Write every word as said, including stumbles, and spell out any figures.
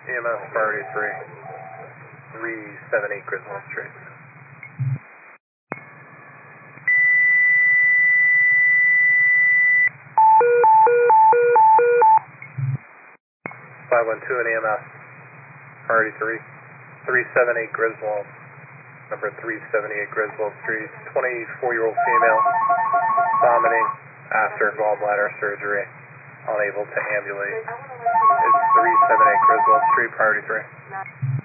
E M S priority three, three seven eight Griswold Street. five one two and E M S, priority three, three seven eight Griswold, number three seventy-eight Griswold Street, twenty-four-year-old female, vomiting after gallbladder surgery, unable to ambulate. It's three seventy-eight Griswold Street, priority three.